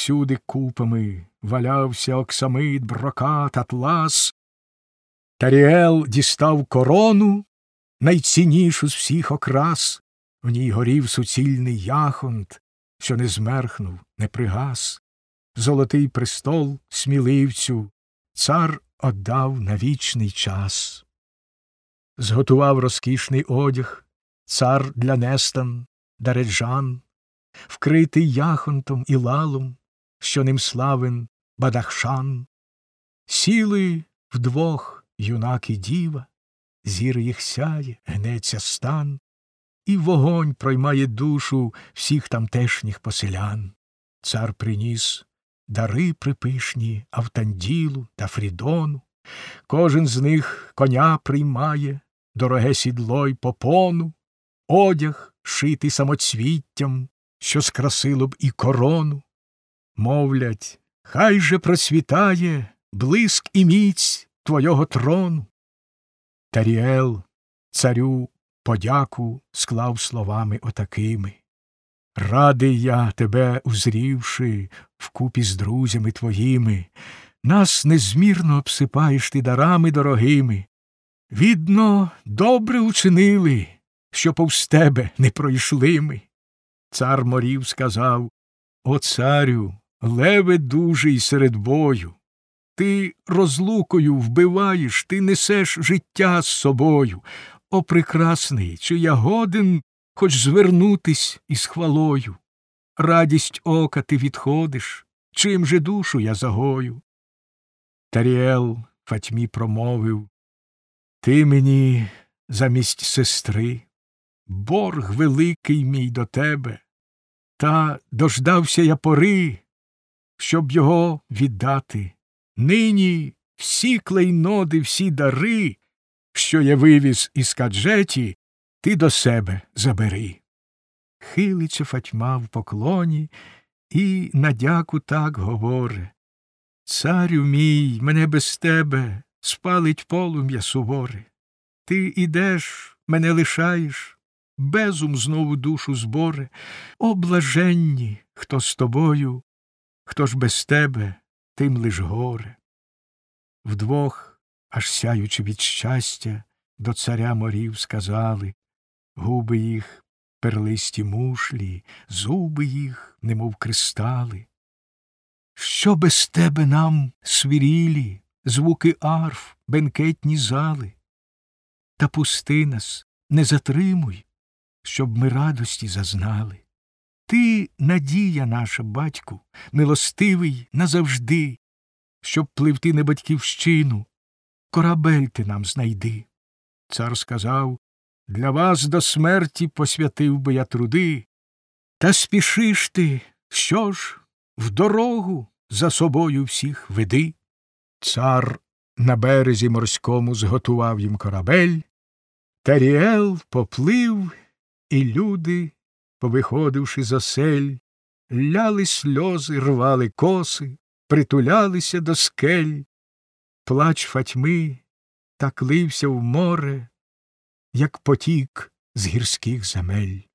всюди купами валявся оксамит, брокат, атлас. Таріел дістав корону, найціннішу з всіх окрас. В ній горів суцільний яхонт, що не змерхнув, не пригас. Золотий престол сміливцю цар оддав на вічний час. Зготував розкішний одяг цар для Нестан, Дареджан, вкритий яхонтом і лалом, що ним славен Бадахшан. Сіли вдвох юнак і діва, зір їх сяє, гнеться стан, і вогонь проймає душу всіх тамтешніх поселян. Цар приніс дари припишні Автанділу та Фрідону, кожен з них коня приймає, дороге сідло й попону, одяг, шитий самоцвіттям, що скрасило б і корону. Мовлять, хай же просвітає блиск і міць твого трону. Таріел царю подяку склав словами отакими: радий я, тебе узрівши, вкупі з друзями твоїми, нас незмірно обсипаєш ти дарами дорогими. Видно, добре учинили, що повз тебе не пройшли ми. Цар морів сказав: о царю, леве дужий серед бою, ти розлукою вбиваєш, ти несеш життя з собою. О прекрасний, чи я годен хоч звернутись із хвалою? Радість ока ти відходиш, чим же душу я загою? Таріел Фатьмі промовив: ти мені замість сестри, борг великий мій до тебе, та дождався я пори, щоб його віддати. Нині всі клейноди, всі дари, що я вивіз із Каджеті, ти до себе забери. Хилиться Фатьма в поклоні і на дяку так говоре: царю мій, мене без тебе спалить полум'я суворе. Ти ідеш, мене лишаєш, безум знову душу зборе. О блаженні, хто з тобою, хто ж без тебе, тим лиш горе. Вдвох, аж сяючи від щастя, до царя морів сказали, губи їх перлисті мушлі, зуби їх, немов кристали. Що без тебе нам свірілі звуки арф, бенкетні зали? Та пусти нас, не затримуй, щоб ми радості зазнали. Ти надія наша, батьку, милостивий назавжди, щоб пливти на батьківщину, корабель ти нам знайди. Цар сказав: для вас до смерті посвятив би я труди. Та спішиш ти, що ж, в дорогу за собою всіх веди. Цар на березі морському зготував їм корабель, Таріел поплив, і люди, повиходивши з осель, ляли сльози, рвали коси, притулялися до скель. Плач Фатьми так лився в море, як потік з гірських земель.